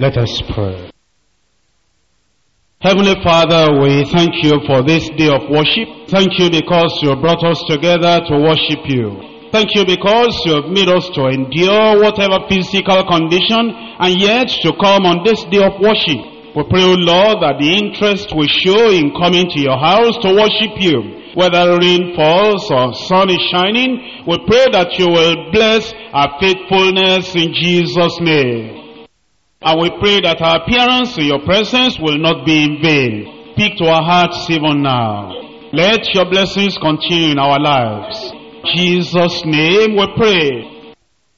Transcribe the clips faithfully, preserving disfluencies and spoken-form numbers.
Let us pray. Heavenly Father, we thank you for this day of worship. Thank you because you brought us together to worship you. Thank you because you have made us to endure whatever physical condition and yet to come on this day of worship. We pray, O Lord, that the interest we show in coming to your house to worship you, whether rain falls or sun is shining, we pray that you will bless our faithfulness in Jesus' name. And we pray that our appearance in your presence will not be in vain. Speak to our hearts even now. Let your blessings continue in our lives. In Jesus' name we pray.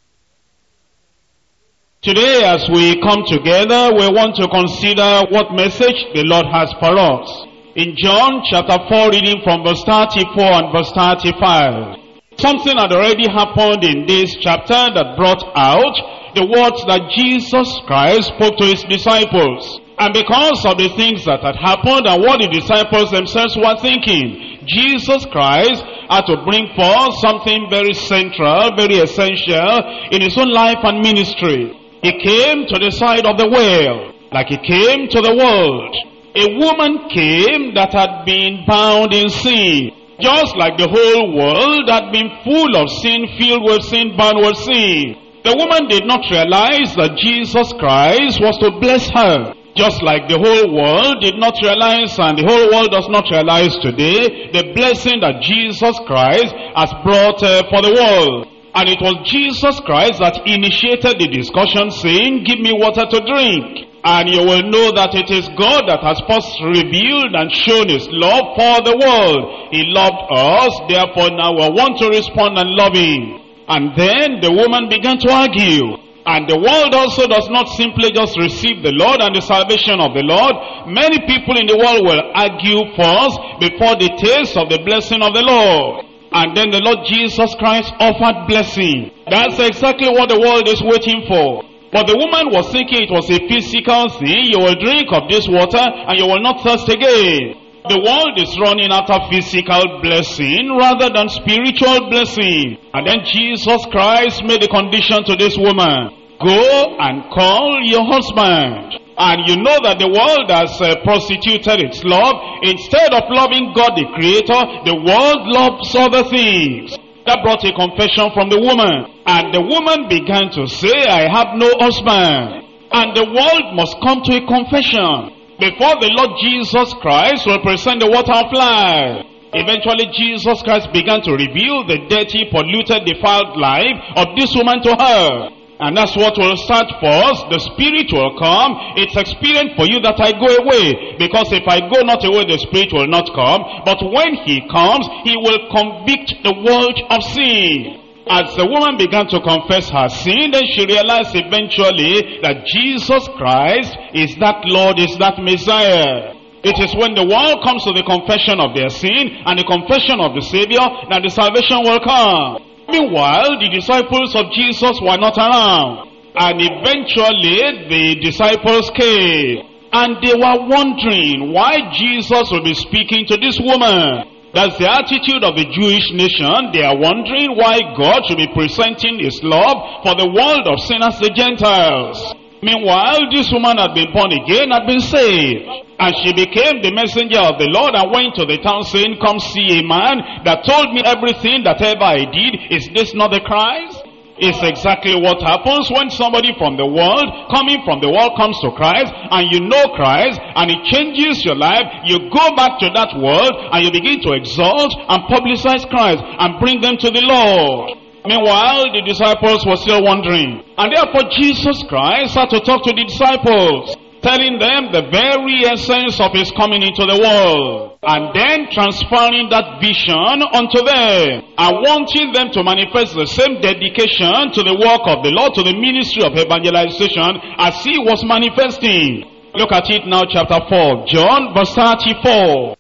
Today as we come together, we want to consider what message the Lord has for us. In John chapter four, reading from verse thirty-four and verse thirty-five. Something had already happened in this chapter that brought out the words that Jesus Christ spoke to his disciples. And because of the things that had happened and what the disciples themselves were thinking, Jesus Christ had to bring forth something very central, very essential in his own life and ministry. He came to the side of the well, like he came to the world. A woman came that had been bound in sin, just like the whole world had been full of sin, filled with sin, bound with sin. The woman did not realize that Jesus Christ was to bless her, just like the whole world did not realize, and the whole world does not realize today, the blessing that Jesus Christ has brought uh, for the world. And it was Jesus Christ that initiated the discussion, saying, give me water to drink. And you will know that it is God that has first revealed and shown his love for the world. He loved us, therefore now we want to respond and love him. And then the woman began to argue. And the world also does not simply just receive the Lord and the salvation of the Lord. Many people in the world will argue first before the taste of the blessing of the Lord. And then the Lord Jesus Christ offered blessing. That's exactly what the world is waiting for. But the woman was thinking it was a physical thing. You will drink of this water and you will not thirst again. The world is running out of physical blessing rather than spiritual blessing. And then Jesus Christ made a condition to this woman. Go and call your husband. And you know that the world has uh, prostituted its love. Instead of loving God the Creator, the world loves other things. That brought a confession from the woman. And the woman began to say, I have no husband. And the world must come to a confession before the Lord Jesus Christ will present the water of life. Eventually Jesus Christ began to reveal the dirty, polluted, defiled life of this woman to her. And that's what will start first. The Spirit will come. It's expedient for you that I go away. Because if I go not away, the Spirit will not come. But when he comes, he will convict the world of sin. As the woman began to confess her sin, then she realized eventually that Jesus Christ is that Lord, is that Messiah. It is when the world comes to the confession of their sin and the confession of the Savior that the salvation will come. Meanwhile, the disciples of Jesus were not around. And eventually, the disciples came. And they were wondering why Jesus would be speaking to this woman. That's the attitude of the Jewish nation. They are wondering why God should be presenting his love for the world of sinners, the Gentiles. Meanwhile, this woman had been born again, had been saved. And she became the messenger of the Lord and went to the town saying, come see a man that told me everything that ever I did. Is this not the Christ? It's exactly what happens when somebody from the world, coming from the world, comes to Christ, and you know Christ, and it changes your life. You go back to that world, and you begin to exalt and publicize Christ, and bring them to the Lord. Meanwhile, the disciples were still wondering. And therefore Jesus Christ had to talk to the disciples, telling them the very essence of his coming into the world, and then transferring that vision unto them, and wanting them to manifest the same dedication to the work of the Lord, to the ministry of evangelization, as he was manifesting. Look at it now, chapter four, John, verse thirty-four.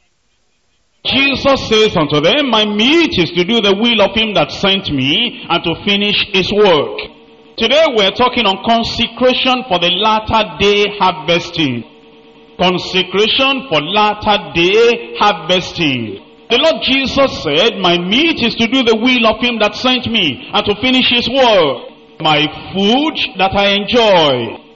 Jesus says unto them, my meat is to do the will of him that sent me, and to finish his work. Today we're talking on consecration for the latter day harvesting. Consecration for latter day harvesting. The Lord Jesus said, my meat is to do the will of him that sent me, and to finish his work. My food that I enjoy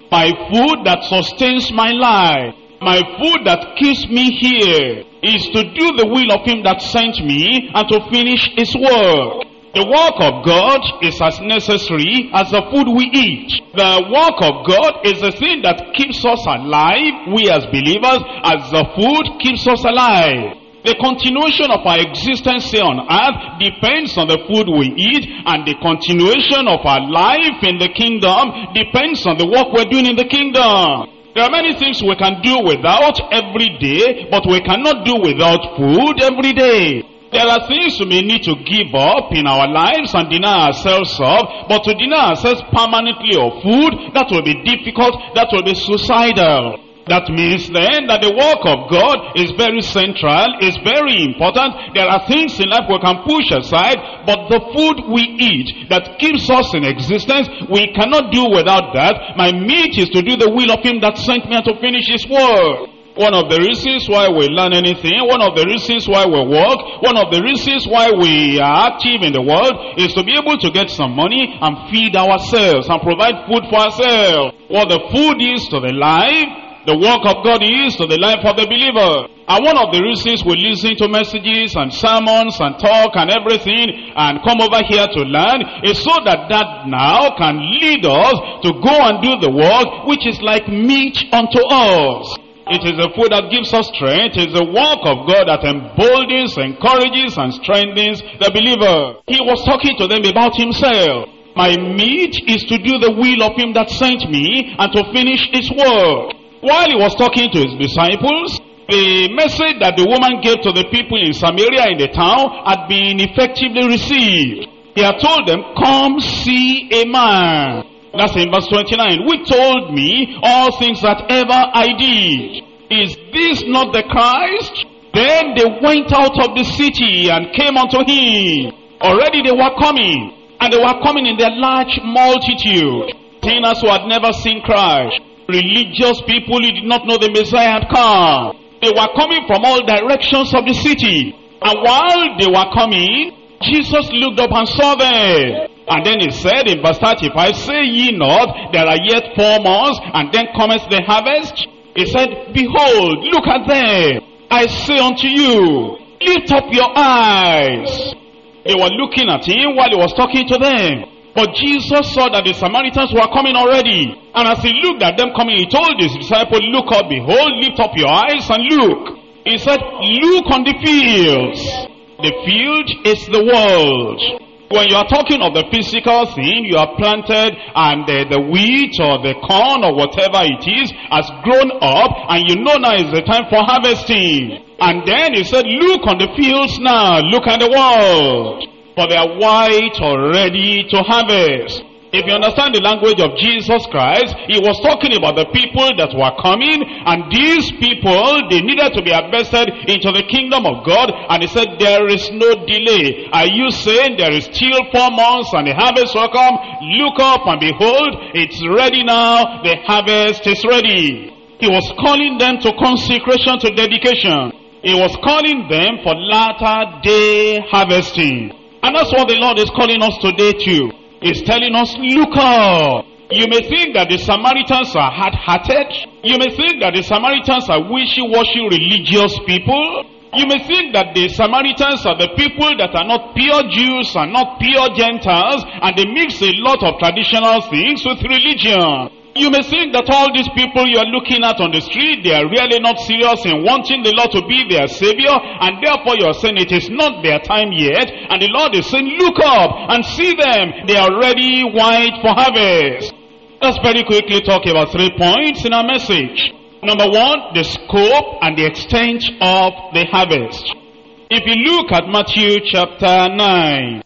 My food that sustains my life, my food that keeps me here, is to do the will of him that sent me and to finish his work. The work of God is as necessary as the food we eat. The work of God is the thing that keeps us alive, we as believers, as the food keeps us alive. The continuation of our existence here on earth depends on the food we eat, and the continuation of our life in the kingdom depends on the work we're doing in the kingdom. There are many things we can do without every day, but we cannot do without food every day. There are things we may need to give up in our lives and deny ourselves of, but to deny ourselves permanently of food, that will be difficult, that will be suicidal. That means then that the work of God is very central, is very important. There are things in life we can push aside, but the food we eat that keeps us in existence, we cannot do without that. My meat is to do the will of him that sent me and to finish his work. One of the reasons why we learn anything, one of the reasons why we work, one of the reasons why we are active in the world is to be able to get some money and feed ourselves and provide food for ourselves. What the food is to the life, the work of God is to the life of the believer. And one of the reasons we listen to messages and sermons and talk and everything and come over here to learn is so that that now can lead us to go and do the work which is like meat unto us. It is the food that gives us strength. It is the work of God that emboldens, encourages, and strengthens the believer. He was talking to them about himself. My meat is to do the will of him that sent me and to finish his work. While he was talking to his disciples, the message that the woman gave to the people in Samaria in the town had been effectively received. He had told them, come see a man. That's in verse twenty-nine. Which told me all things that ever I did. Is this not the Christ? Then they went out of the city and came unto him. Already they were coming. And they were coming in their large multitude. Sinners who had never seen Christ. Religious people who did not know the Messiah had come. They were coming from all directions of the city. And while they were coming, Jesus looked up and saw them. And then he said in verse thirty-five, say ye not, there are yet four months, and then cometh the harvest? He said, behold, look at them. I say unto you, lift up your eyes. They were looking at him while he was talking to them. But Jesus saw that the Samaritans were coming already. And as he looked at them coming, he told his disciples, look up, behold, lift up your eyes and look. He said, look on the fields. The field is the world. When you are talking of the physical thing, you are planted and uh, the wheat or the corn or whatever it is has grown up, and you know now is the time for harvesting. And then he said, look on the fields now, look at the world. For they are white or ready to harvest. If you understand the language of Jesus Christ, he was talking about the people that were coming, and these people, they needed to be invested into the kingdom of God, and he said, there is no delay. Are you saying there is still four months and the harvest will come? Look up and behold, it's ready now, the harvest is ready. He was calling them to consecration, to dedication. He was calling them for latter day harvesting. And that's what the Lord is calling us today too. He's telling us, look up. You may think that the Samaritans are hard-hearted. You may think that the Samaritans are wishy-washy religious people. You may think that the Samaritans are the people that are not pure Jews and not pure Gentiles, and they mix a lot of traditional things with religion. You may think that all these people you are looking at on the street, they are really not serious in wanting the Lord to be their Savior, and therefore you are saying it is not their time yet, and the Lord is saying, look up and see them, they are ready white for harvest. Let's very quickly talk about three points in our message. Number one, the scope and the extent of the harvest. If you look at Matthew chapter nine,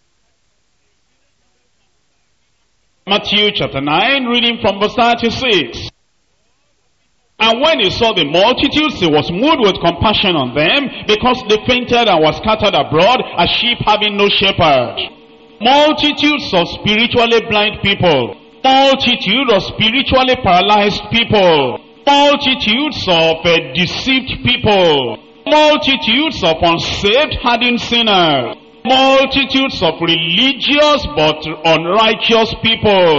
Matthew chapter nine, reading from verse thirty-six. And when he saw the multitudes, he was moved with compassion on them, because they fainted and were scattered abroad as sheep having no shepherd. Multitudes of spiritually blind people. Multitude of spiritually paralyzed people. Multitudes of uh, deceived people. Multitudes of unsaved hardened sinners. Multitudes of religious but unrighteous people.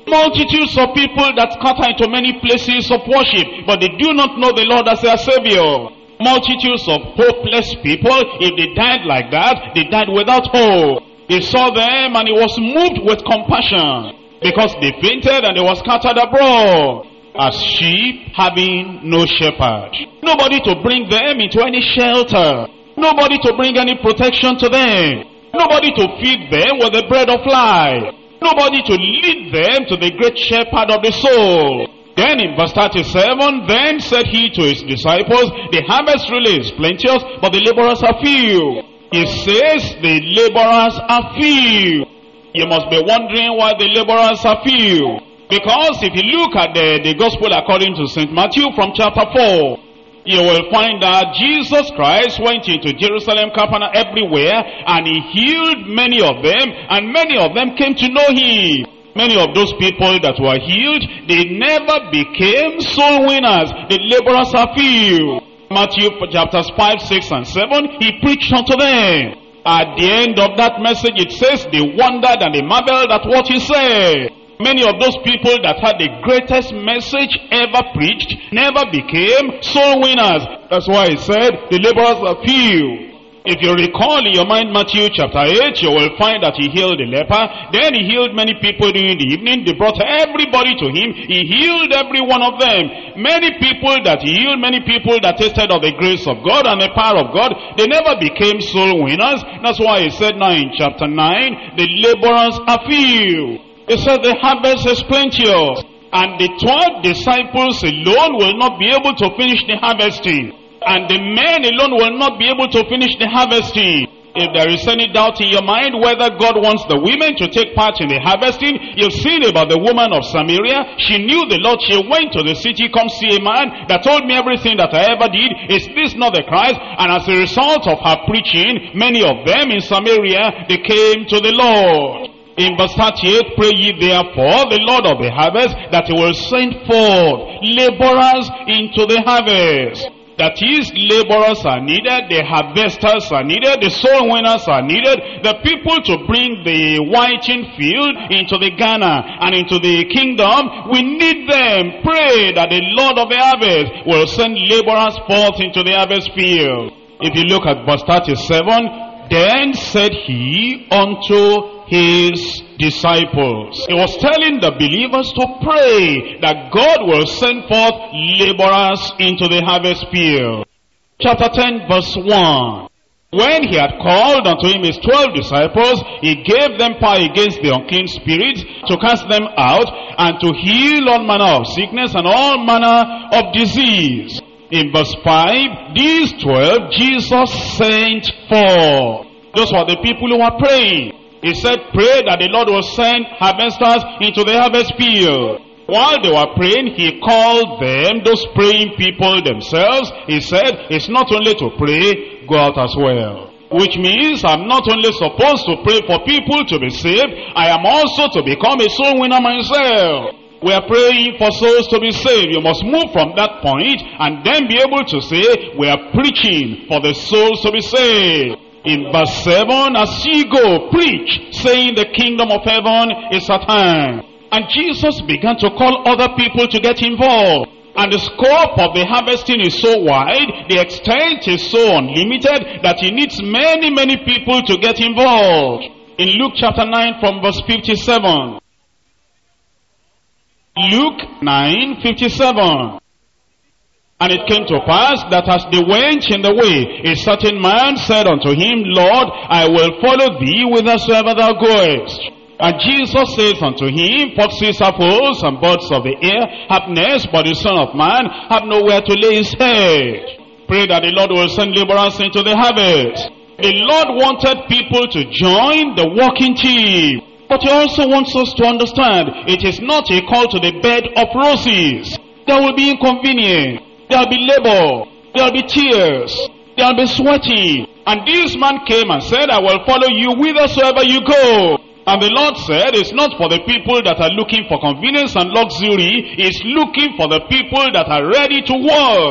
Multitudes of people that scatter into many places of worship, but they do not know the Lord as their Savior. Multitudes of hopeless people, if they died like that, they died without hope. He saw them and he was moved with compassion, because they fainted and they were scattered abroad, as sheep having no shepherd. Nobody to bring them into any shelter. Nobody to bring any protection to them. Nobody to feed them with the bread of life. Nobody to lead them to the great shepherd of the soul. Then in verse thirty-seven, then said he to his disciples, the harvest really is plenteous, but the laborers are few. He says the laborers are few. You must be wondering why the laborers are few. Because if you look at the, the gospel according to Saint Matthew from chapter four, you will find that Jesus Christ went into Jerusalem, Capernaum, everywhere, and he healed many of them, and many of them came to know him. Many of those people that were healed, they never became soul winners. The laborers are few. Matthew chapters five, six, and seven, he preached unto them. At the end of that message, it says they wondered and they marveled at what he said. Many of those people that had the greatest message ever preached never became soul winners. That's why he said the laborers are few. If you recall in your mind Matthew chapter eight, you will find that he healed the leper. Then he healed many people during the evening. They brought everybody to him. He healed every one of them. Many people that he healed, many people that tasted of the grace of God and the power of God, they never became soul winners. That's why he said now in chapter nine, the laborers are few. He said the harvest is plenteous, and the twelve disciples alone will not be able to finish the harvesting, and the men alone will not be able to finish the harvesting. If there is any doubt in your mind whether God wants the women to take part in the harvesting, you've seen about the woman of Samaria. She knew the Lord. She went to the city, come see a man that told me everything that I ever did. Is this not the Christ? And as a result of her preaching, many of them in Samaria, they came to the Lord. In verse thirty-eight, pray ye therefore the Lord of the harvest, that he will send forth laborers into the harvest. That is, laborers are needed, the harvesters are needed, the soul winners are needed, the people to bring the whiting field into the Ghana and into the kingdom. We need them. Pray that the Lord of the harvest will send laborers forth into the harvest field. If you look at verse thirty-seven, then said he unto his disciples. He was telling the believers to pray that God will send forth laborers into the harvest field. Chapter ten verse one. When he had called unto him his twelve disciples, he gave them power against the unclean spirits to cast them out and to heal all manner of sickness and all manner of disease. In verse five, these twelve Jesus sent forth. Those were the people who were praying. He said, pray that the Lord will send harvesters into the harvest field. While they were praying, he called them, those praying people themselves. He said, it's not only to pray, go out as well. Which means I'm not only supposed to pray for people to be saved, I am also to become a soul winner myself. We are praying for souls to be saved. You must move from that point and then be able to say, we are preaching for the souls to be saved. In verse seven, as ye go, preach, saying the kingdom of heaven is at hand. And Jesus began to call other people to get involved. And the scope of the harvesting is so wide, the extent is so unlimited, that he needs many, many people to get involved. In Luke chapter nine from verse fifty-seven. Luke nine, fifty-seven. And it came to pass that as they went in the way, a certain man said unto him, Lord, I will follow thee whithersoever thou goest. And Jesus says unto him, foxes have holes and birds of the air have nests, but the Son of Man have nowhere to lay his head. Pray that the Lord will send laborers into the harvest. The Lord wanted people to join the working team. But he also wants us to understand, it is not a call to the bed of roses. There will be inconvenience. There will be labor, there will be tears, there will be sweating. And this man came and said, I will follow you whithersoever you go. And the Lord said, it's not for the people that are looking for convenience and luxury, it's looking for the people that are ready to work.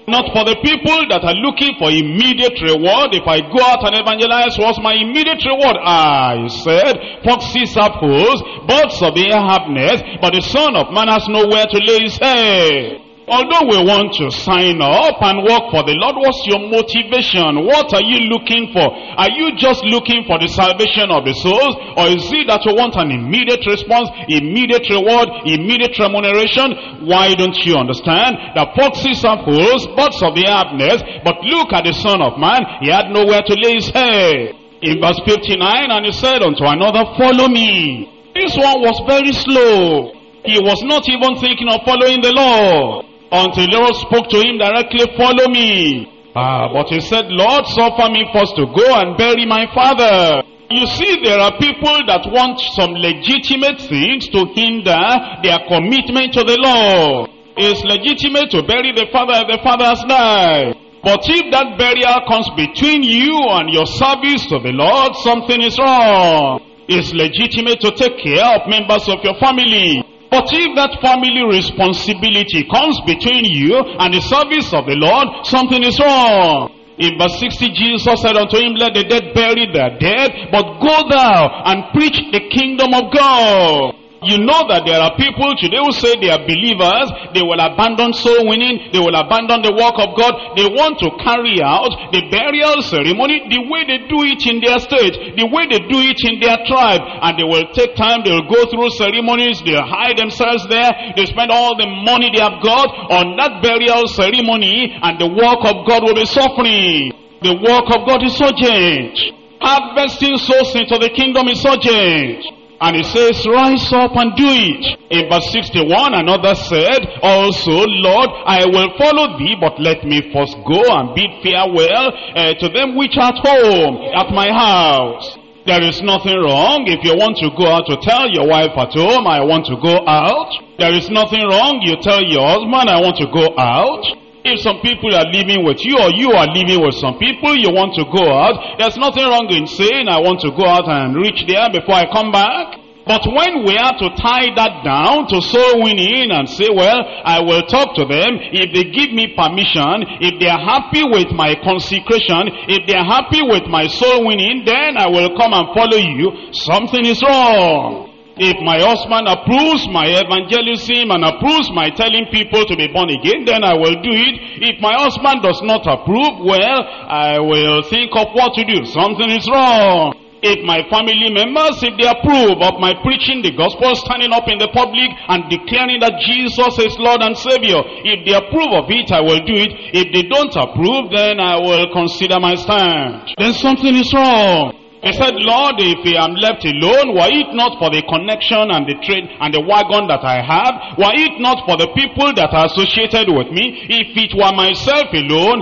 Not for the people that are looking for immediate reward. If I go out and evangelize, what's my immediate reward? I said, foxes have holes, birds of the air have nests, but the Son of Man has nowhere to lay his head. Although we want to sign up and work for the Lord, what's your motivation? What are you looking for? Are you just looking for the salvation of the souls? Or is it that you want an immediate response, immediate reward, immediate remuneration? Why don't you understand that foxes have holes, birds of the air have nests, but look at the Son of Man, he had nowhere to lay his head. In verse fifty-nine, and he said unto another, follow me. This one was very slow. He was not even thinking of following the Lord, until the Lord spoke to him directly, follow me. Ah, but he said, Lord, suffer me first to go and bury my father. You see, there are people that want some legitimate things to hinder their commitment to the Lord. It's legitimate to bury the father if the father has died. But if that burial comes between you and your service to the Lord, something is wrong. It's legitimate to take care of members of your family. But if that family responsibility comes between you and the service of the Lord, something is wrong. In verse sixty, Jesus said unto him, let the dead bury their dead, but go thou and preach the kingdom of God. You know that there are people today who say they are believers, they will abandon soul winning, they will abandon the work of God, they want to carry out the burial ceremony the way they do it in their state, the way they do it in their tribe, and they will take time, they will go through ceremonies, they'll hide themselves there, they spend all the money they have got on that burial ceremony, and the work of God will be suffering. The work of God is urgent. Harvesting souls into the kingdom is urgent. And he says, rise up and do it. In verse sixty-one, another said, also, Lord, I will follow thee, but let me first go and bid farewell uh, to them which are at home, at my house. There is nothing wrong if you want to go out to tell your wife at home, I want to go out. There is nothing wrong you tell your husband, I want to go out. If some people are living with you, or you are living with some people, you want to go out, there's nothing wrong in saying, I want to go out and reach there before I come back. But when we have to tie that down to soul winning and say, well, I will talk to them, if they give me permission, if they are happy with my consecration, if they are happy with my soul winning, then I will come and follow you, something is wrong. If my husband approves my evangelism and approves my telling people to be born again, then I will do it. If my husband does not approve, well, I will think of what to do. Something is wrong. If my family members, if they approve of my preaching the gospel, standing up in the public and declaring that Jesus is Lord and Savior, if they approve of it, I will do it. If they don't approve, then I will consider my stand. Then something is wrong. He said, Lord, if I am left alone, were it not for the connection and the trade and the wagon that I have, were it not for the people that are associated with me, if it were myself alone,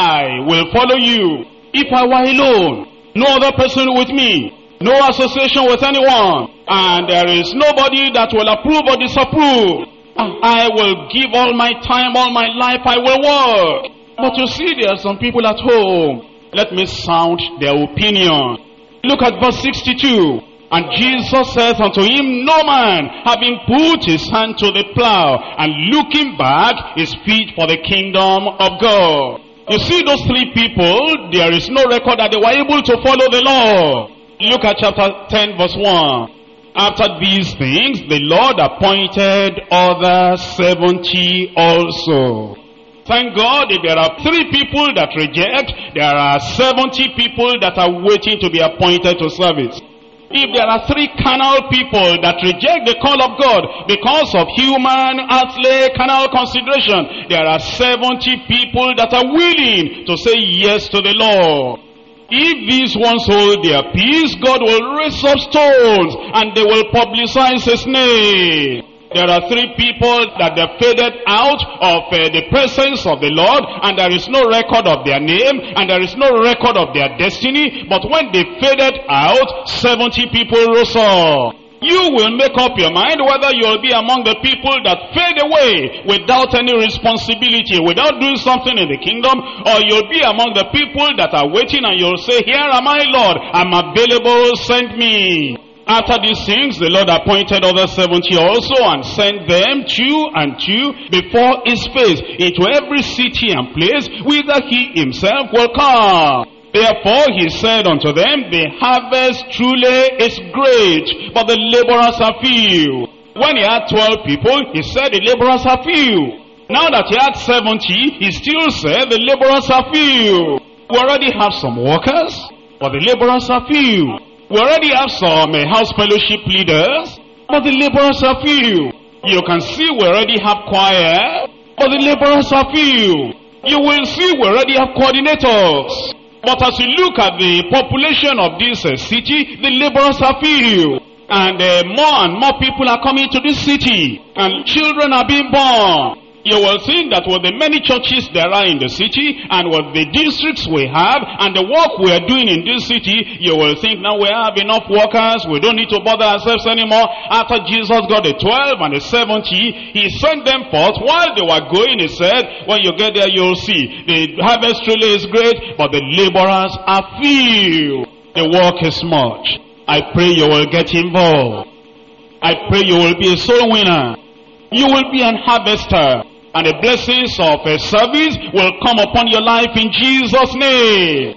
I will follow you. If I were alone, no other person with me, no association with anyone, and there is nobody that will approve or disapprove, I will give all my time, all my life, I will work. But you see, there are some people at home. Let me sound their opinion. Look at verse sixty-two. And Jesus saith unto him, no man, having put his hand to the plow, and looking back, is fit for the kingdom of God. You see those three people, there is no record that they were able to follow the Lord. Look at chapter ten, verse one. After these things, the Lord appointed other seventy also. Thank God, if there are three people that reject, there are seventy people that are waiting to be appointed to service. If there are three carnal people that reject the call of God because of human, earthly, carnal consideration, there are seventy people that are willing to say yes to the Lord. If these ones hold their peace, God will raise up stones and they will publicize his name. There are three people that they faded out of uh, the presence of the Lord, and there is no record of their name, and there is no record of their destiny. But when they faded out, seventy people rose up. You will make up your mind whether you'll be among the people that fade away without any responsibility, without doing something in the kingdom, or you'll be among the people that are waiting and you'll say, here am I, Lord, I'm available, send me. After these things, the Lord appointed other seventy also, and sent them two and two before his face into every city and place whither he himself will come. Therefore he said unto them, the harvest truly is great, but the laborers are few. When he had twelve people, he said the laborers are few. Now that he had seventy, he still said the laborers are few. We already have some workers, but the laborers are few. We already have some uh, house fellowship leaders, but the laborers are few. You can see we already have choir, but the laborers are few. You will see we already have coordinators. But as you look at the population of this uh, city, the laborers are few. And uh, more and more people are coming to this city, and children are being born. You will think that with the many churches there are in the city, and with the districts we have, and the work we are doing in this city, you will think now we have enough workers, we don't need to bother ourselves anymore. After Jesus got the twelve and the seventy, he sent them forth. While they were going, he said, when you get there you'll see, the harvest truly is great, but the laborers are few. The work is much. I pray you will get involved. I pray you will be a soul winner. You will be an harvester. And the blessings of a service will come upon your life in Jesus' name.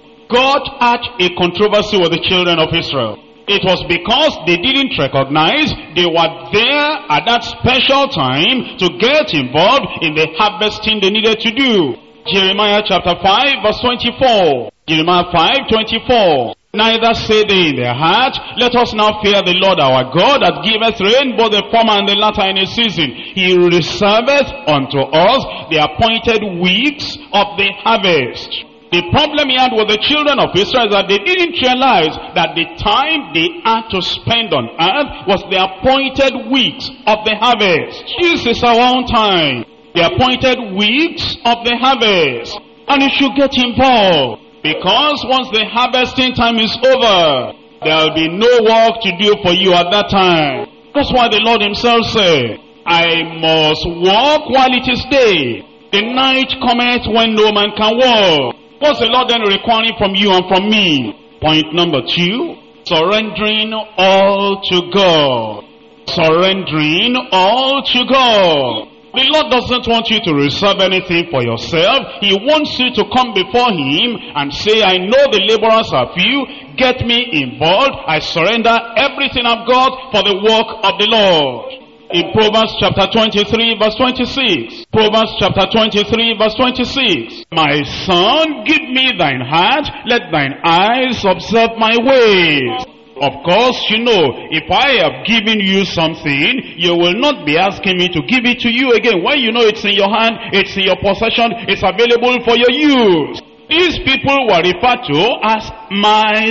God had a controversy with the children of Israel. It was because they didn't recognize they were there at that special time to get involved in the harvesting they needed to do. Jeremiah chapter five verse twenty-four. Jeremiah five twenty-four. Neither say they in their heart, let us now fear the Lord our God that giveth rain both the former and the latter in his season. He reserveth unto us the appointed weeks of the harvest. The problem he had with the children of Israel is that they didn't realize that the time they had to spend on earth was the appointed weeks of the harvest. This is our own time. The appointed weeks of the harvest. And you should get involved. Because once the harvesting time is over, there will be no work to do for you at that time. That's why the Lord himself said, I must walk while it is day. The night cometh when no man can walk. What's the Lord then requiring from you and from me? Point number two, surrendering all to God. Surrendering all to God. The Lord doesn't want you to reserve anything for yourself. He wants you to come before him and say, I know the laborers are few. Get me involved. I surrender everything I've got for the work of the Lord. In Proverbs chapter twenty-three verse twenty-six. Proverbs chapter twenty-three verse twenty-six. My son, give me thine heart. Let thine eyes observe my ways. Of course, you know, if I have given you something, you will not be asking me to give it to you again. When you know it's in your hand, it's in your possession, it's available for your use. These people were referred to as my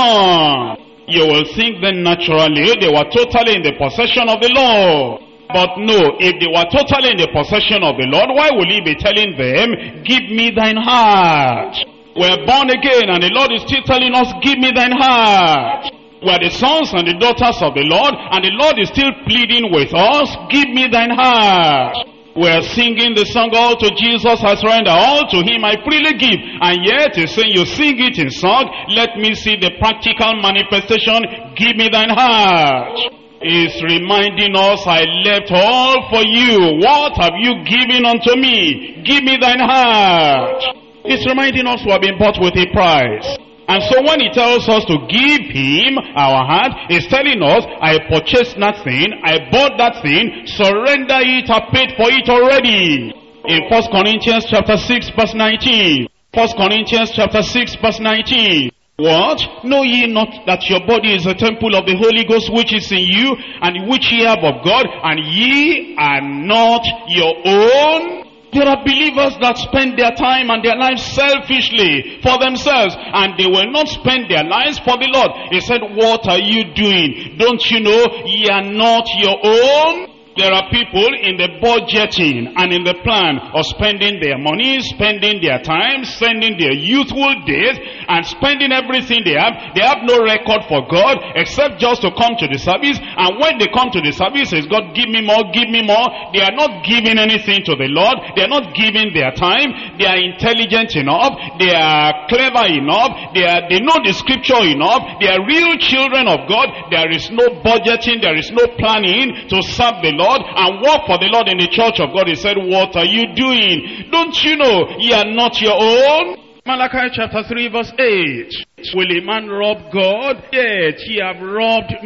son. You will think then naturally they were totally in the possession of the Lord. But no, if they were totally in the possession of the Lord, why will he be telling them, give me thine heart? We're born again and the Lord is still telling us, give me thine heart. We are the sons and the daughters of the Lord, and the Lord is still pleading with us, give me thine heart. We are singing the song, all to Jesus I surrender, all to him I freely give. And yet he's saying, you sing it in song, let me see the practical manifestation, give me thine heart. He's reminding us, I left all for you. What have you given unto me? Give me thine heart. He's reminding us we have been bought with a price. And so when he tells us to give him our heart, he's telling us, I purchased that thing, I bought that thing, surrender it, I paid for it already. In First Corinthians chapter six verse nineteen. First Corinthians chapter six verse nineteen. What? Know ye not that your body is a temple of the Holy Ghost which is in you, and which ye have of God, and ye are not your own? There are believers that spend their time and their lives selfishly for themselves, and they will not spend their lives for the Lord. He said, what are you doing? Don't you know ye are not your own? There are people in the budgeting and in the plan of spending their money, spending their time, spending their youthful days, and spending everything they have. They have no record for God except just to come to the service. And when they come to the service, says, God, give me more, give me more. They are not giving anything to the Lord. They are not giving their time. They are intelligent enough. They are clever enough. They are, they know the scripture enough. They are real children of God. There is no budgeting. There is no planning to serve the Lord. Lord and work for the Lord in the church of God. He said, what are you doing? Don't you know ye are not your own? Malachi chapter three verse eight. Will a man rob God? Yet ye have robbed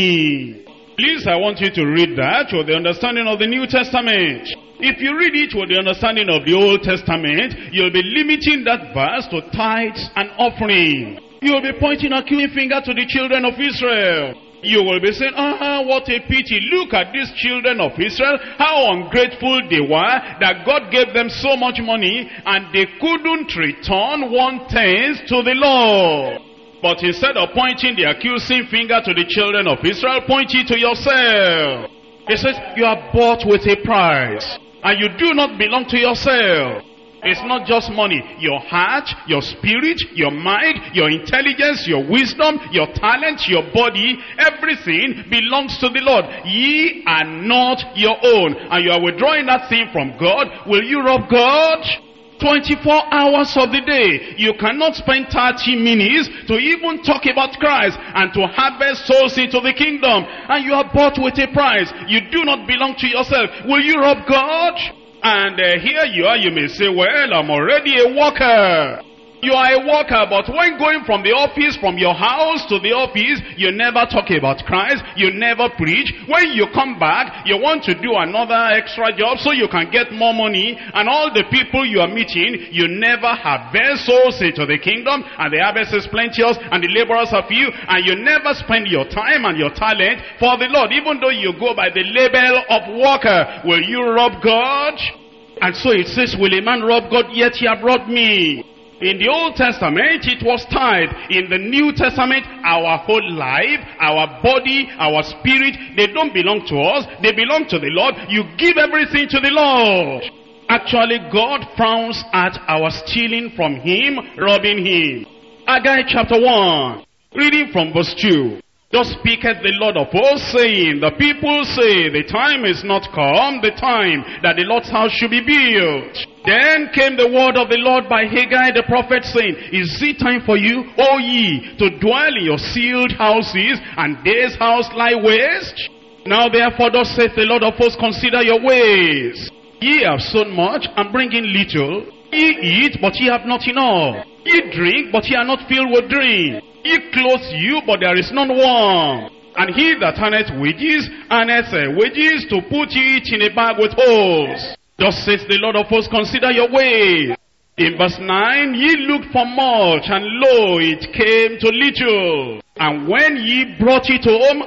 me. Please, I want you to read that with the understanding of the New Testament. If you read it with the understanding of the Old Testament, you'll be limiting that verse to tithes and offering. You'll be pointing a accusing finger to the children of Israel. You will be saying, ah, what a pity. Look at these children of Israel, how ungrateful they were, that God gave them so much money, and they couldn't return one-tenth to the Lord. But instead of pointing the accusing finger to the children of Israel, point it to yourself. He says, you are bought with a price, and you do not belong to yourself. It's not just money. Your heart, your spirit, your mind, your intelligence, your wisdom, your talent, your body, everything belongs to the Lord. Ye are not your own. And you are withdrawing that thing from God. Will you rob God? twenty-four hours of the day. You cannot spend thirty minutes to even talk about Christ and to harvest souls into the kingdom. And you are bought with a price. You do not belong to yourself. Will you rob God? And uh, here you are, you may say, well, I'm already a worker. You are a worker, but when going from the office, from your house to the office, you never talk about Christ, you never preach. When you come back, you want to do another extra job so you can get more money, and all the people you are meeting, you never harvest souls into the kingdom, and the harvest is plenteous, and the laborers are few, and you never spend your time and your talent for the Lord, even though you go by the label of worker. Will you rob God? And so it says, will a man rob God? Yet ye have robbed me. In the Old Testament, it was tithe. In the New Testament, our whole life, our body, our spirit, they don't belong to us. They belong to the Lord. You give everything to the Lord. Actually, God frowns at our stealing from Him, robbing Him. Haggai chapter one, reading from verse two. Thus speaketh the Lord of hosts, saying, the people say, the time is not come, the time that the Lord's house should be built. Then came the word of the Lord by Haggai the prophet, saying, is it time for you, O ye, to dwell in your sealed houses, and this house lie waste? Now therefore thus saith the Lord of hosts, consider your ways. Ye have sown much, and bring in little. Ye eat, but ye have not enough. Ye drink, but ye are not filled with drink. Ye clothe you, but there is none warm. And he that earneth wages, earneth uh, wages to put it in a bag with holes. Thus says the Lord of hosts, consider your way. In verse nine, ye looked for much, and lo, it came to little. And when ye brought it home,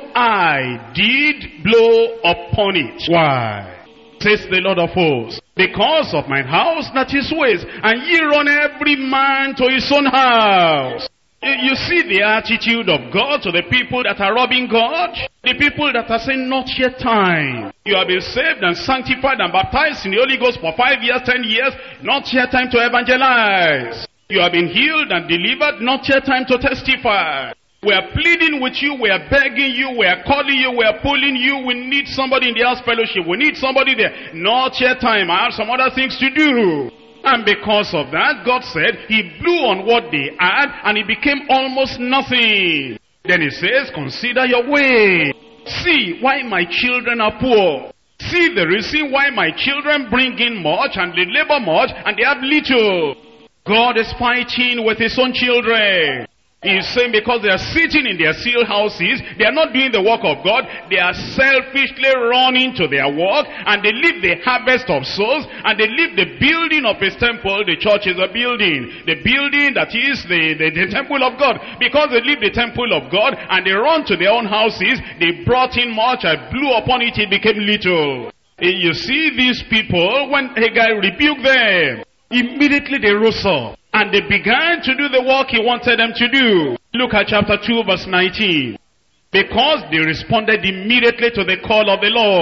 I did blow upon it. Why? Says the Lord of hosts, because of mine house that is waste, and ye run every man to his own house. You see the attitude of God to the people that are robbing God? The people that are saying, not yet time. You have been saved and sanctified and baptized in the Holy Ghost for five years, ten years. Not yet time to evangelize. You have been healed and delivered. Not yet time to testify. We are pleading with you. We are begging you. We are calling you. We are pulling you. We need somebody in the house fellowship. We need somebody there. Not yet time. I have some other things to do. And because of that, God said, He blew on what they had, and it became almost nothing. Then He says, consider your way. See why my children are poor. See the reason why my children bring in much, and they labor much, and they have little. God is fighting with His own children. He's saying because they are sitting in their sealed houses, they are not doing the work of God, they are selfishly running to their work, and they leave the harvest of souls, and they leave the building of His temple. The church is a building, the building that is the, the, the temple of God. Because they leave the temple of God, and they run to their own houses, they brought in much, and blew upon it, it became little. And you see these people, when Haggai rebuked them, immediately they rose up. And they began to do the work He wanted them to do. Look at chapter two verse nineteen. Because they responded immediately to the call of the Lord.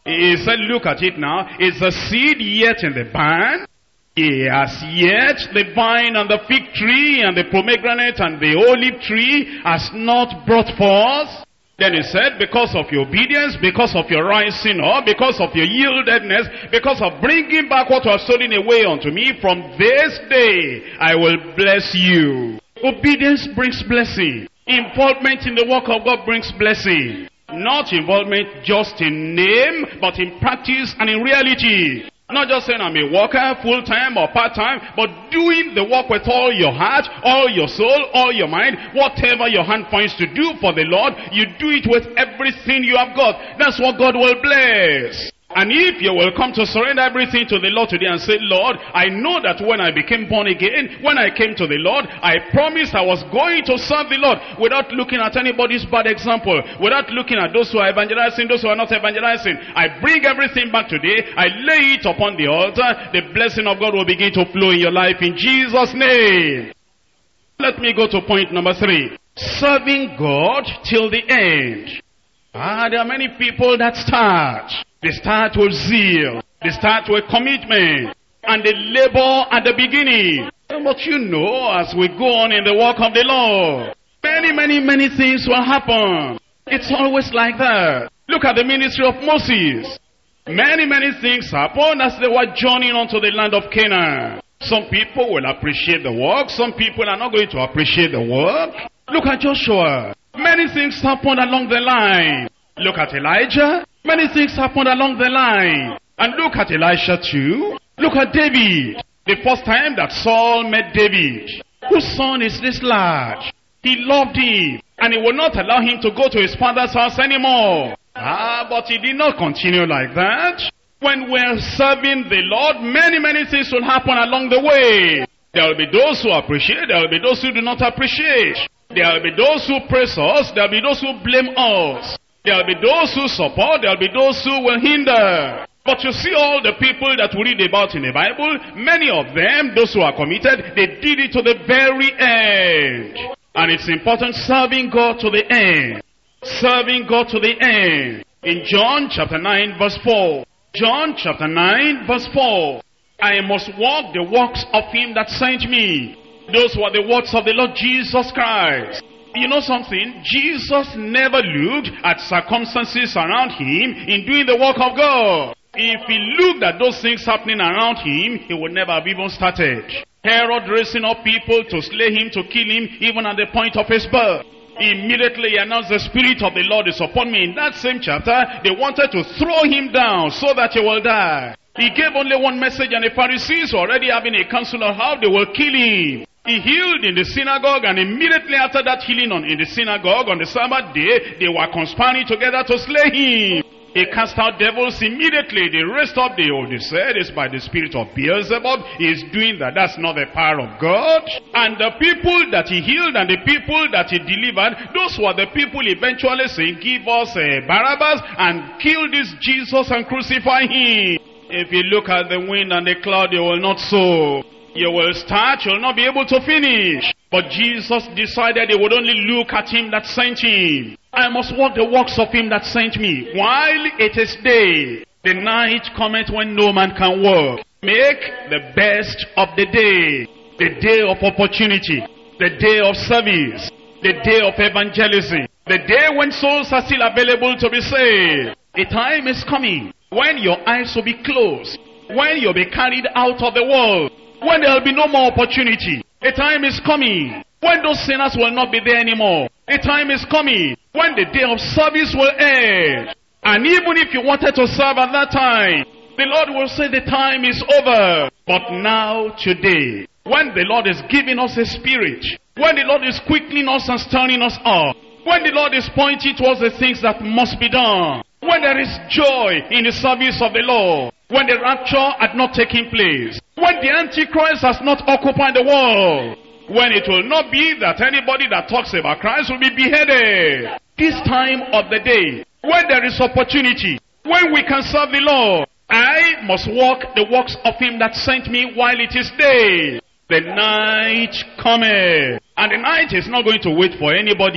He said, look at it now. Is the seed yet in the barn? Yes, yet the vine and the fig tree and the pomegranate and the olive tree has not brought forth. Then he said, because of your obedience, because of your rising up, because of your yieldedness, because of bringing back what was stolen away unto me, from this day I will bless you. Obedience brings blessing. Involvement in the work of God brings blessing. Not involvement just in name, but in practice and in reality. Not just saying I'm a worker, full-time or part-time, but doing the work with all your heart, all your soul, all your mind. Whatever your hand finds to do for the Lord, you do it with everything you have got. That's what God will bless. And if you will come to surrender everything to the Lord today and say, Lord, I know that when I became born again, when I came to the Lord, I promised I was going to serve the Lord without looking at anybody's bad example, without looking at those who are evangelizing, those who are not evangelizing. I bring everything back today. I lay it upon the altar. The blessing of God will begin to flow in your life in Jesus' name. Let me go to point number three. Serving God till the end. Ah, there are many people that start. They start with zeal. They start with commitment. And they labor at the beginning. But you know, as we go on in the work of the Lord, many, many, many things will happen. It's always like that. Look at the ministry of Moses. Many, many things happened as they were journeying onto the land of Canaan. Some people will appreciate the work. Some people are not going to appreciate the work. Look at Joshua. Many things happened along the line. Look at Elijah. Many things happened along the line. And look at Elisha too. Look at David. The first time that Saul met David. Whose son is this lad? He loved him. And he would not allow him to go to his father's house anymore. Ah, but he did not continue like that. When we're serving the Lord, many, many things will happen along the way. There will be those who appreciate. There will be those who do not appreciate. There will be those who praise us. There will be those who blame us. There will be those who support, there will be those who will hinder. But you see all the people that we read about in the Bible, many of them, those who are committed, they did it to the very end. And it's important, serving God to the end. Serving God to the end. In John chapter nine verse four. John chapter nine verse four. I must walk the works of him that sent me. Those were the words of the Lord Jesus Christ. You know something? Jesus never looked at circumstances around him in doing the work of God. If he looked at those things happening around him, he would never have even started. Herod raising up people to slay him, to kill him, even at the point of his birth. Immediately he announced, the Spirit of the Lord is upon me. In that same chapter, they wanted to throw him down so that he will die. He gave only one message, and the Pharisees were already having a council on how they will kill him. He healed in the synagogue, and immediately after that healing on, in the synagogue on the Sabbath day, they were conspiring together to slay him. He cast out devils immediately. They raised up the old. They said, it's by the spirit of Beelzebub. He is doing that. That's not the power of God. And the people that he healed and the people that he delivered, those were the people eventually saying, give us uh, Barabbas and kill this Jesus and crucify him. If you look at the wind and the cloud, you will not sow. You will start, you will not be able to finish. But Jesus decided he would only look at him that sent him. I must walk the works of him that sent me. While it is day, the night cometh when no man can work. Make the best of the day. The day of opportunity. The day of service. The day of evangelism. The day when souls are still available to be saved. A time is coming when your eyes will be closed. When you'll be carried out of the world. When there will be no more opportunity. A time is coming when those sinners will not be there anymore. A time is coming when the day of service will end. And even if you wanted to serve at that time, the Lord will say the time is over. But now, today, when the Lord is giving us a spirit, when the Lord is quickening us and stirring us up, when the Lord is pointing towards the things that must be done, when there is joy in the service of the Lord, when the rapture had not taken place, when the Antichrist has not occupied the world, when it will not be that anybody that talks about Christ will be beheaded. This time of the day, when there is opportunity, when we can serve the Lord, I must walk the works of him that sent me while it is day. The night cometh. And the night is not going to wait for anybody.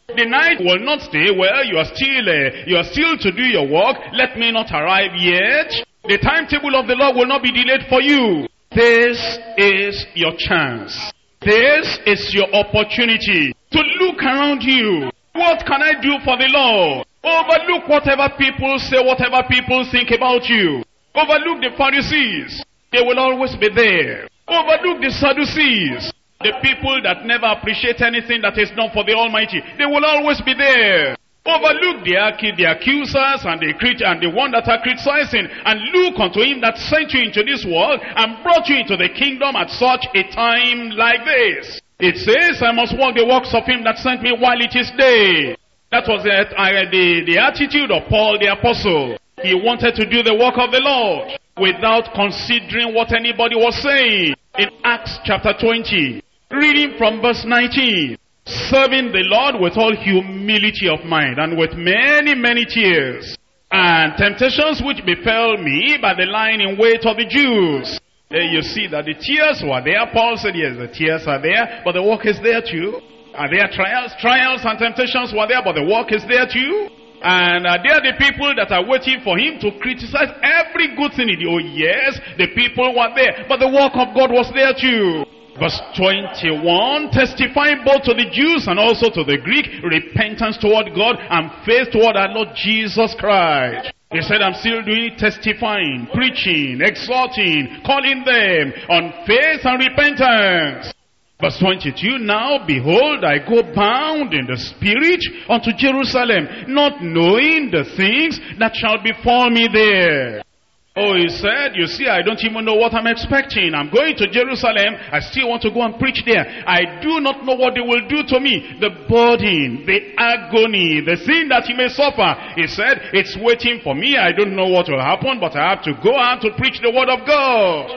The night will not stay. Well, you are still uh, you are still to do your work. Let me not arrive yet. The timetable of the Lord will not be delayed for you. This is your chance. This is your opportunity to look around you. What can I do for the Lord? Overlook whatever people say, whatever people think about you. Overlook the Pharisees. They will always be there. Overlook the Sadducees. The people that never appreciate anything that is done for the Almighty. They will always be there. Overlook the, the accusers and the, and the one that are criticizing, and look unto him that sent you into this world and brought you into the kingdom at such a time like this. It says, I must walk the works of him that sent me while it is day. That was the, uh, the, the attitude of Paul the apostle. He wanted to do the work of the Lord without considering what anybody was saying. In Acts chapter twenty, reading from verse nineteen, serving the Lord with all humility of mind and with many, many tears, and temptations which befell me by the lying in wait of the Jews. There you see that the tears were there. Paul said, yes, the tears are there, but the work is there too. Are there trials? Trials and temptations were there, but the work is there too. And uh, they are the people that are waiting for him to criticize every good thing. Oh yes, the people were there, but the work of God was there too. Verse twenty-one, testifying both to the Jews and also to the Greek, repentance toward God and faith toward our Lord Jesus Christ. He said, I'm still doing testifying, preaching, exhorting, calling them on faith and repentance. Verse twenty-two, now behold, I go bound in the Spirit unto Jerusalem, not knowing the things that shall befall me there. Oh, he said, you see, I don't even know what I'm expecting. I'm going to Jerusalem. I still want to go and preach there. I do not know what they will do to me. The burden, the agony, the sin that he may suffer. He said, it's waiting for me. I don't know what will happen, but I have to go out to preach the word of God.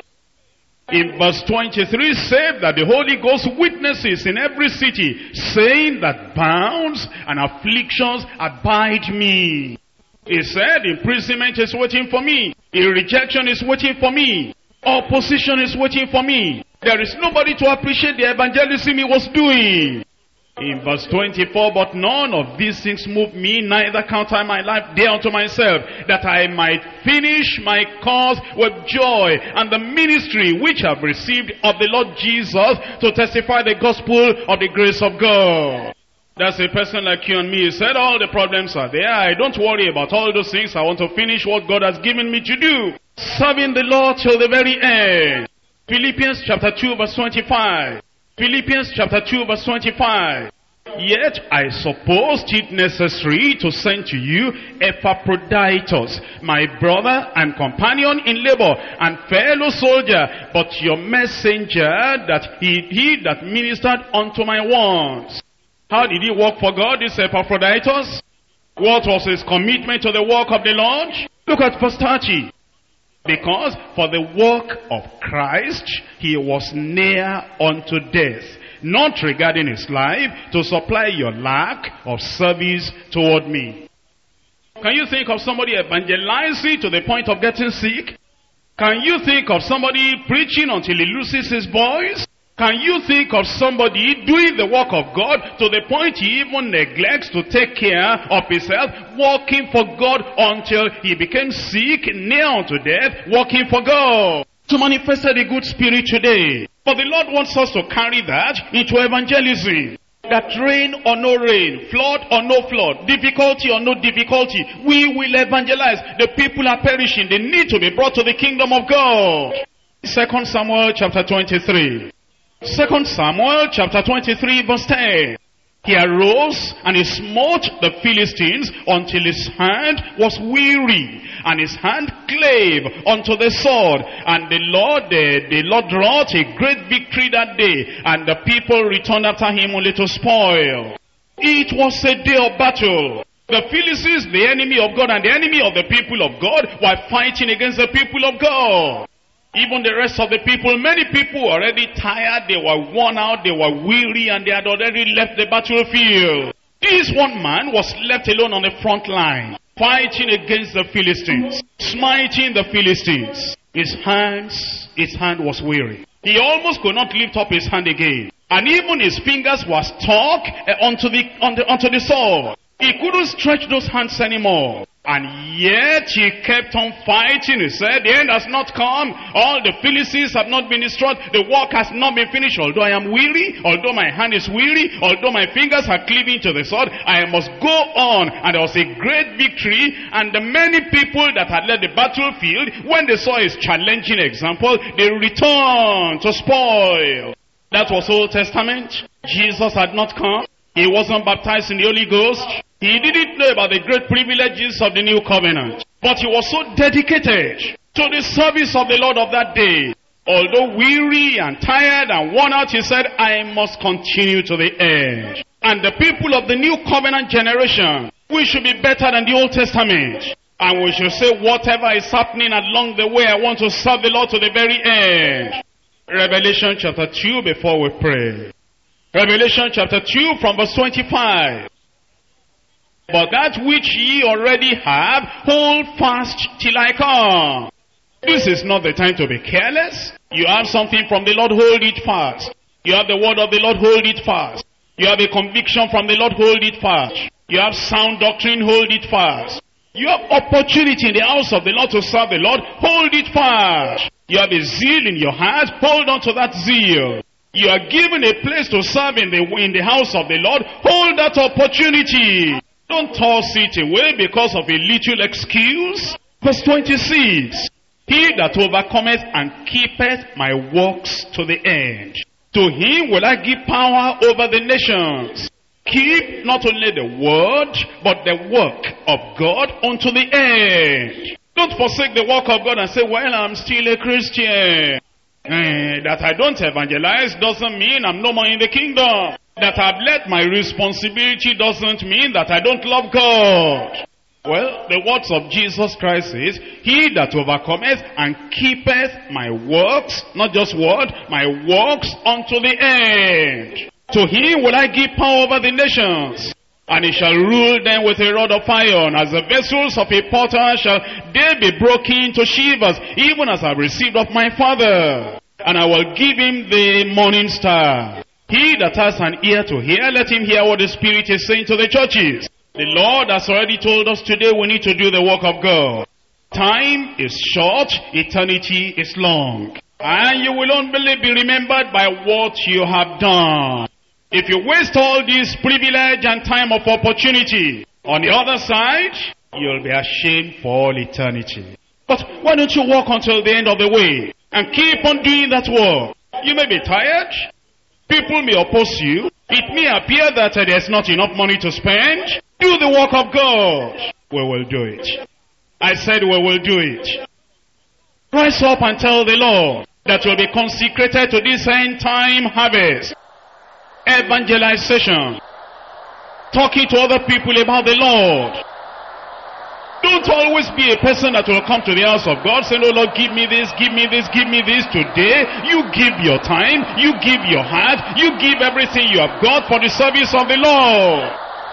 In verse twenty-three, said that the Holy Ghost witnesses in every city, saying that bonds and afflictions abide me. He said, imprisonment is waiting for me. A rejection is waiting for me. Opposition is waiting for me. There is nobody to appreciate the evangelism he was doing. In verse twenty-four, but none of these things move me, neither count I my life dear unto myself, that I might finish my cause with joy, and the ministry which I have received of the Lord Jesus, to testify the gospel of the grace of God. That's a person like you and me. He said, all the problems are there. I don't worry about all those things. I want to finish what God has given me to do. Serving the Lord till the very end. Philippians chapter two verse twenty-five. Philippians chapter two verse twenty-five. Yet I supposed it necessary to send to you Epaphroditus, my brother and companion in labor and fellow soldier, but your messenger, that he, he that ministered unto my wants. How did he work for God, this Epaphroditus? What was his commitment to the work of the Lord? Look at verse thirty. Because for the work of Christ, he was near unto death, not regarding his life, to supply your lack of service toward me. Can you think of somebody evangelizing to the point of getting sick? Can you think of somebody preaching until he loses his voice? Can you think of somebody doing the work of God to the point he even neglects to take care of his health, working for God until he became sick, near unto death, working for God? To manifest the good spirit today. But the Lord wants us to carry that into evangelism. That rain or no rain, flood or no flood, difficulty or no difficulty, we will evangelize. The people are perishing. They need to be brought to the kingdom of God. Second Samuel chapter twenty-three. Second Samuel chapter twenty-three verse ten. He arose and he smote the Philistines until his hand was weary, and his hand clave unto the sword. And the Lord, the, the Lord wrought a great victory that day, and the people returned after him only to spoil. It was a day of battle. The Philistines, the enemy of God and the enemy of the people of God, were fighting against the people of God. Even the rest of the people, many people were already tired, they were worn out, they were weary, and they had already left the battlefield. This one man was left alone on the front line, fighting against the Philistines, smiting the Philistines. His hands, his hand was weary. He almost could not lift up his hand again. And even his fingers were stuck uh, onto the, on the, onto the sword. He couldn't stretch those hands anymore. And yet he kept on fighting. He said, the end has not come. All the Philistines have not been destroyed. The work has not been finished. Although I am weary, although my hand is weary, although my fingers are cleaving to the sword, I must go on. And there was a great victory. And the many people that had led the battlefield, when they saw his challenging example, they returned to spoil. That was Old Testament. Jesus had not come. He wasn't baptized in the Holy Ghost. He didn't know about the great privileges of the new covenant. But he was so dedicated to the service of the Lord of that day. Although weary and tired and worn out, he said, I must continue to the end. And the people of the new covenant generation, we should be better than the Old Testament. And we should say, whatever is happening along the way, I want to serve the Lord to the very end. Revelation chapter two before we pray. Revelation chapter two from verse twenty-five. But that which ye already have, hold fast till I come. This is not the time to be careless. You have something from the Lord, hold it fast. You have the word of the Lord, hold it fast. You have a conviction from the Lord, hold it fast. You have sound doctrine, hold it fast. You have opportunity in the house of the Lord to serve the Lord, hold it fast. You have a zeal in your heart, hold on to that zeal. You are given a place to serve in the, in the house of the Lord, hold that opportunity. Don't toss it away because of a little excuse. Verse twenty-six. He that overcometh and keepeth my works to the end, to him will I give power over the nations. Keep not only the word, but the work of God unto the end. Don't forsake the work of God and say, well, I'm still a Christian. Eh, that I don't evangelize doesn't mean I'm no more in the kingdom. That I've let my responsibility doesn't mean that I don't love God. Well, the words of Jesus Christ is, he that overcometh and keepeth my works, not just word, my works unto the end. To him will I give power over the nations, and he shall rule them with a rod of iron. As the vessels of a potter shall they be broken to shivers, even as I received of my Father. And I will give him the morning star. He that has an ear to hear, let him hear what the Spirit is saying to the churches. The Lord has already told us today we need to do the work of God. Time is short, eternity is long. And you will only be remembered by what you have done. If you waste all this privilege and time of opportunity, on the other side, you'll be ashamed for all eternity. But why don't you walk until the end of the way and keep on doing that work? You may be tired. People may oppose you. It may appear that uh, there's not enough money to spend. Do the work of God. We will do it. I said we will do it. Rise up and tell the Lord that you'll be consecrated to this end time harvest. Evangelization. Talking to other people about the Lord. Don't always be a person that will come to the house of God saying, oh Lord, give me this, give me this, give me this today. You give your time, you give your heart, you give everything you have got for the service of the Lord.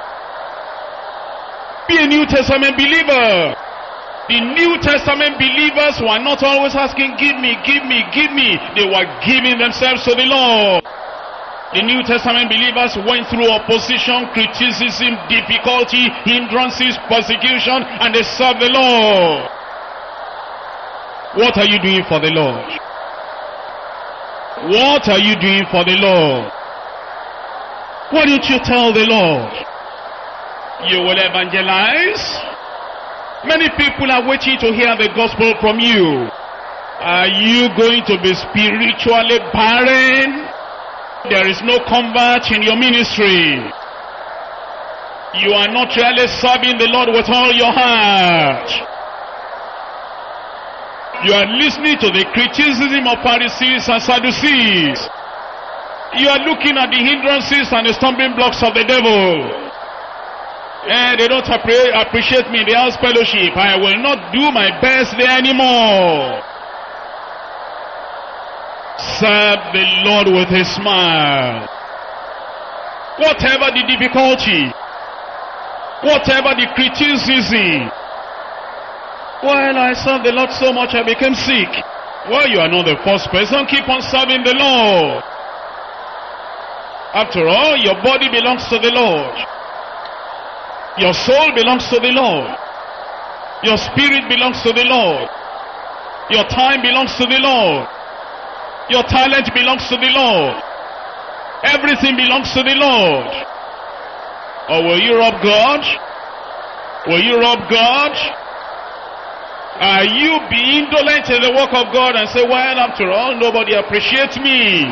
Be a New Testament believer. The New Testament believers were not always asking, give me, give me, give me. They were giving themselves to the Lord. The New Testament believers went through opposition, criticism, difficulty, hindrances, persecution, and they served the Lord. What are you doing for the Lord? What are you doing for the Lord? Why don't you tell the Lord? You will evangelize. Many people are waiting to hear the gospel from you. Are you going to be spiritually barren? There is no convert in your ministry. You are not really serving the Lord with all your heart. You are listening to the criticism of Pharisees and Sadducees. You are looking at the hindrances and the stumbling blocks of the devil. And they don't appreciate me in the house fellowship. I will not do my best there anymore. Serve the Lord with a smile. Whatever the difficulty, whatever the criticism. Well, I served the Lord so much I became sick. Well, you are not the first person. Keep on serving the Lord. After all, your body belongs to the Lord. Your soul belongs to the Lord. Your spirit belongs to the Lord. Your time belongs to the Lord. Your talent belongs to the Lord. Everything belongs to the Lord. Or will you rob God? Will you rob God? Are you being indolent in the work of God and say, well, after all, nobody appreciates me?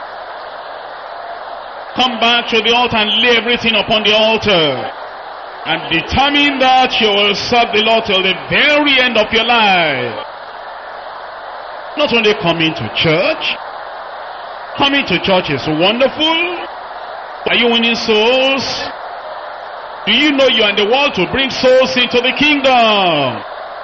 Come back to the altar and lay everything upon the altar. And determine that you will serve the Lord till the very end of your life. Not only coming to church. Coming to church is wonderful. Are you winning souls? Do you know you are in the world to bring souls into the kingdom?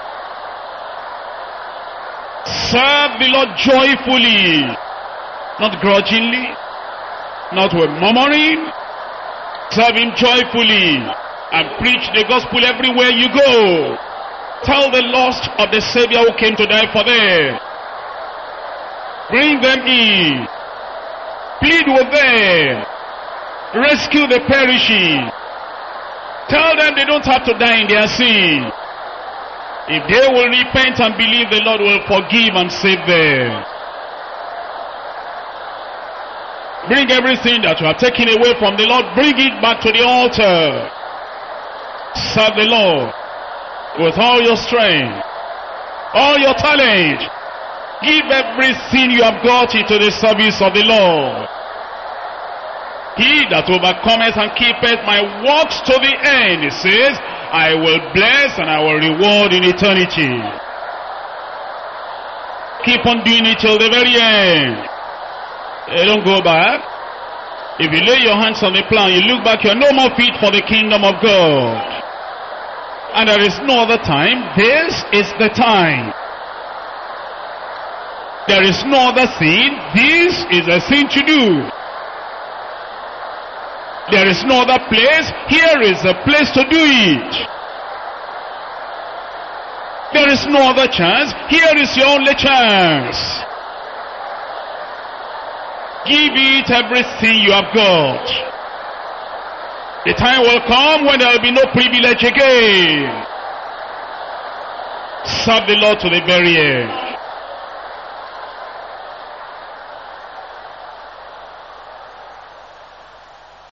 Serve the Lord joyfully, not grudgingly, not with murmuring. Serve Him joyfully and preach the gospel everywhere you go. Tell the lost of the Savior who came to die for them. Bring them in. Plead with them. Rescue the perishing. Tell them they don't have to die in their sin. If they will repent and believe, the Lord will forgive and save them. Bring everything that you have taken away from the Lord, bring it back to the altar. Serve the Lord with all your strength, all your talent. Give everything you have got into the service of the Lord. He that overcometh and keepeth my works to the end, he says, I will bless and I will reward in eternity. Keep on doing it till the very end. You don't go back. If you lay your hands on the plow, you look back, you're no more fit for the kingdom of God. And there is no other time. This is the time. There is no other thing. This is the thing to do. There is no other place. Here is the place to do it. There is no other chance. Here is your only chance. Give it everything you have got. The time will come when there will be no privilege again. Serve the Lord to the very end.